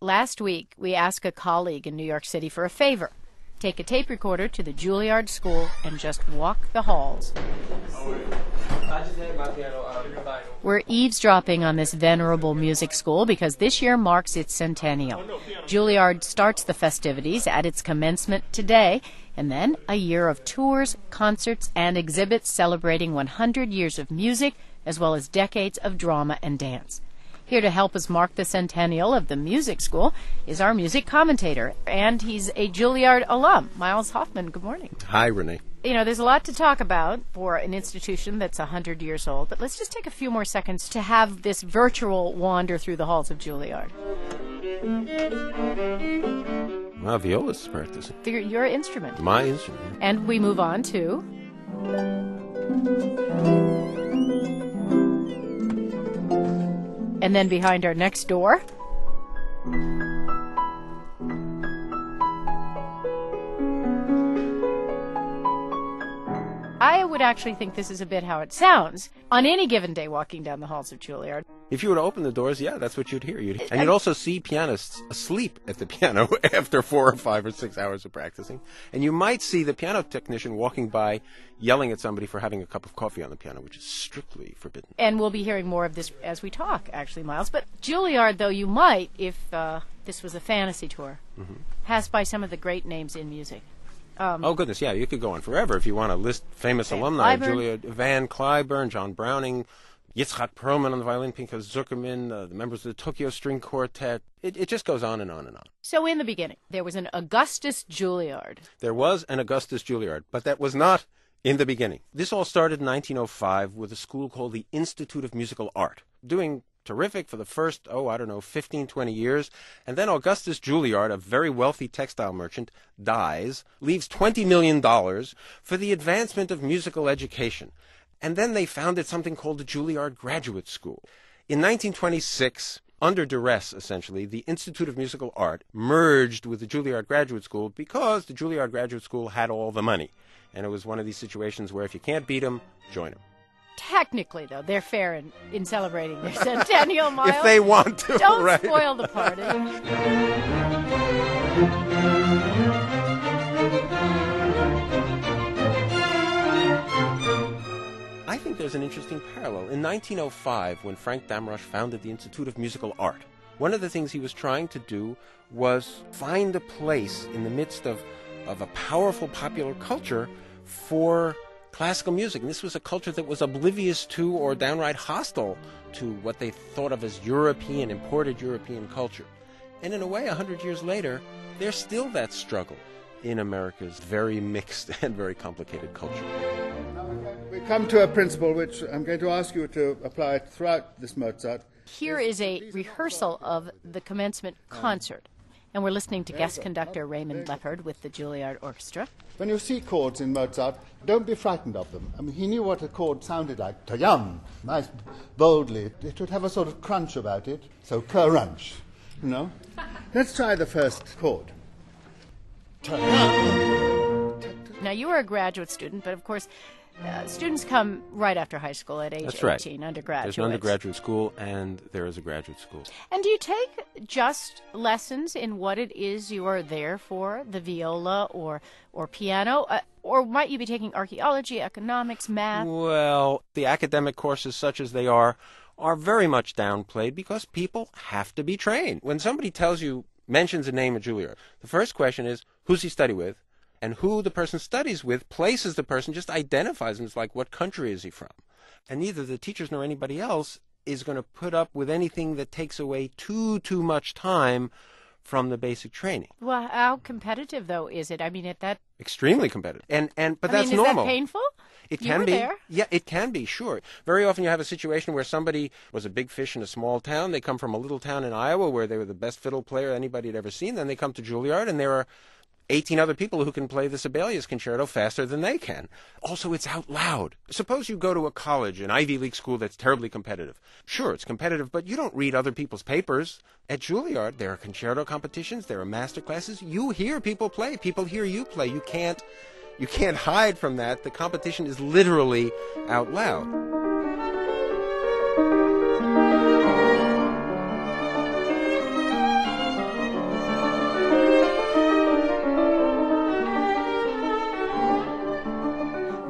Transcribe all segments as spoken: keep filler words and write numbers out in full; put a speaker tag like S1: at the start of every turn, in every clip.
S1: Last week, we asked a colleague in New York City for a favor. Take a tape recorder to the Juilliard School and just walk the halls. We're eavesdropping on this venerable music school because this year marks its centennial. Juilliard starts the festivities at its commencement today, and then a year of tours, concerts, and exhibits celebrating one hundred years of music, as well as decades of drama and dance. Here to help us mark the centennial of the music school is our music commentator, and he's a Juilliard alum, Miles Hoffman. Good morning.
S2: Hi, Renee.
S1: You know, there's a lot to talk about for an institution that's one hundred years old, but let's just take a few more seconds to have this virtual wander through the halls of Juilliard.
S2: Well, viola's practicing.
S1: Your, your instrument.
S2: My instrument.
S1: And we move on to... And then behind our next door, I would actually think this is a bit how it sounds on any given day walking down the halls of Juilliard.
S2: If you were to open the doors, yeah, that's what you'd hear. You'd, and you'd also see pianists asleep at the piano after four or five or six hours of practicing. And you might see the piano technician walking by yelling at somebody for having a cup of coffee on the piano, which is strictly forbidden.
S1: And we'll be hearing more of this as we talk, actually, Miles. But Juilliard, though, you might, if uh, this was a fantasy tour, mm-hmm. pass by some of the great names in music. Um,
S2: oh, goodness, yeah, you could go on forever if you want to list famous
S1: Van
S2: alumni.
S1: Cliburn.
S2: Juilliard, Van Cliburn, John Browning, Yitzhak Perlman on the violin, Pinchas Zuckerman, uh, the members of the Tokyo String Quartet. It, it just goes on and on and on.
S1: So in the beginning, there was an Augustus Juilliard.
S2: There was an Augustus Juilliard, but that was not in the beginning. This all started in nineteen oh five with a school called the Institute of Musical Art, doing terrific for the first, oh, I don't know, fifteen, twenty years. And then Augustus Juilliard, a very wealthy textile merchant, dies, leaves twenty million dollars for the advancement of musical education. And then they founded something called the Juilliard Graduate School. In nineteen twenty-six, under duress, essentially, the Institute of Musical Art merged with the Juilliard Graduate School because the Juilliard Graduate School had all the money. And it was one of these situations where if you can't beat them, join them.
S1: Technically, though, they're fair in, in celebrating their centennial, Miles.
S2: If they want to,
S1: Don't
S2: right?
S1: spoil the party.
S2: I think there's an interesting parallel. In nineteen oh five, when Frank Damrosch founded the Institute of Musical Art, one of the things he was trying to do was find a place in the midst of, of a powerful popular culture for classical music. And this was a culture that was oblivious to or downright hostile to what they thought of as European, imported European culture. And in a way, a hundred years later, there's still that struggle in America's very mixed and very complicated culture.
S3: We come to a principle which I'm going to ask you to apply throughout this Mozart.
S1: Here is a rehearsal of the commencement concert. And we're listening to guest conductor Raymond Leppard with the Juilliard Orchestra.
S3: When you see chords in Mozart, don't be frightened of them. I mean, he knew what a chord sounded like. Ta-yum! Nice, boldly. It would have a sort of crunch about it. So, crunch, you know? Let's try the first chord. Ta-yum!
S1: Now, you were a graduate student, but of course, uh, students come right after high school at age
S2: That's right.
S1: eighteen, undergraduates.
S2: There's an undergraduate school, and there is a graduate school.
S1: And do you take just lessons in what it is you are there for, the viola or or piano? Uh, or might you be taking archaeology, economics, math?
S2: Well, the academic courses, such as they are, are very much downplayed because people have to be trained. When somebody tells you, mentions a name of Juilliard, the first question is, who's he study with? And who the person studies with places the person, just identifies him. It's like, what country is he from? And neither the teachers nor anybody else is going to put up with anything that takes away too, too much time from the basic training.
S1: Well, how competitive, though, is it? I mean, at that...
S2: Extremely competitive. And, and, but
S1: I
S2: that's
S1: mean, is
S2: normal.
S1: Is that painful?
S2: It
S1: you
S2: can
S1: were
S2: be.
S1: There.
S2: Yeah, it can be, sure. Very often you have a situation where somebody was a big fish in a small town. They come from a little town in Iowa where they were the best fiddle player anybody had ever seen. Then they come to Juilliard, and there are eighteen other people who can play the Sibelius Concerto faster than they can. Also, it's out loud. Suppose you go to a college, an Ivy League school that's terribly competitive. Sure, it's competitive, but you don't read other people's papers. At Juilliard, there are concerto competitions, there are master classes. You hear people play. People hear you play. You can't, you can't hide from that. The competition is literally out loud.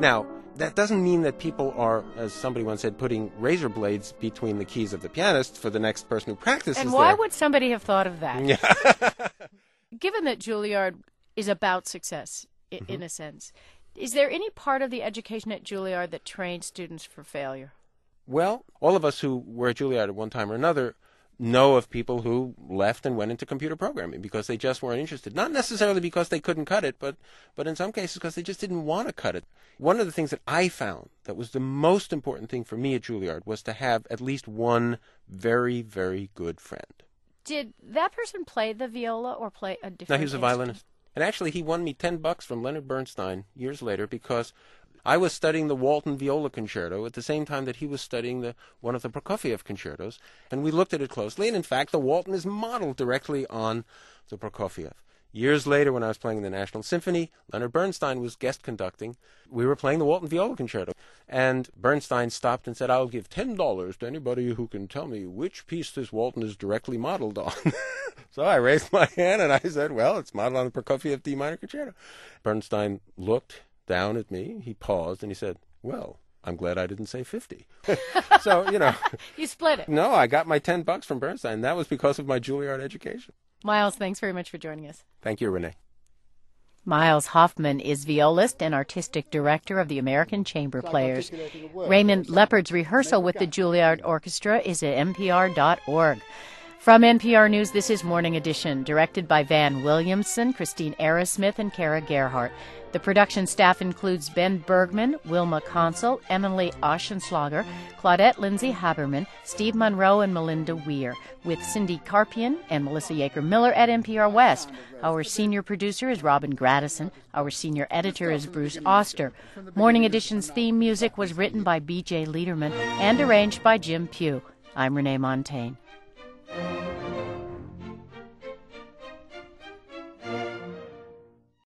S2: Now, that doesn't mean that people are, as somebody once said, putting razor blades between the keys of the pianist for the next person who practices
S1: And why
S2: there.
S1: would somebody have thought of that?
S2: Yeah.
S1: Given that Juilliard is about success, i-
S2: Mm-hmm.
S1: in a sense, is there any part of the education at Juilliard that trains students for failure?
S2: Well, all of us who were at Juilliard at one time or another know of people who left and went into computer programming because they just weren't interested. Not necessarily because they couldn't cut it, but, but in some cases because they just didn't want to cut it. One of the things that I found that was the most important thing for me at Juilliard was to have at least one very, very good friend.
S1: Did that person play the viola or play a different
S2: No, he was a
S1: instrument?
S2: violinist. And actually, he won me ten bucks from Leonard Bernstein years later because I was studying the Walton Viola Concerto at the same time that he was studying the one of the Prokofiev concertos, and we looked at it closely, and in fact, the Walton is modeled directly on the Prokofiev. Years later, when I was playing the National Symphony, Leonard Bernstein was guest conducting. We were playing the Walton Viola Concerto, and Bernstein stopped and said, "I'll give ten dollars to anybody who can tell me which piece this Walton is directly modeled on." So I raised my hand, and I said, "Well, it's modeled on the Prokofiev D minor concerto." Bernstein looked down at me, he paused, and he said, "Well, I'm glad I didn't say fifty." So, you know.
S1: You split it.
S2: No, I got my ten bucks from Bernstein. That was because of my Juilliard education.
S1: Miles, thanks very much for joining us.
S2: Thank you, Renee.
S1: Miles Hoffman is violist and artistic director of the American Chamber Players. Raymond Leopard's rehearsal with the Juilliard Orchestra is at N P R dot org. From N P R News, this is Morning Edition, directed by Van Williamson, Christine Arrowsmith, and Kara Gerhardt. The production staff includes Ben Bergman, Wilma Consul, Emily Oschenschlager, Claudette Lindsay Haberman, Steve Monroe, and Melinda Weir, with Cindy Carpian and Melissa Yaker-Miller at N P R West. Our senior producer is Robin Gradison. Our senior editor is Bruce Oster. Morning Edition's theme music was written by B J Liederman and arranged by Jim Pugh. I'm Renee Montaigne.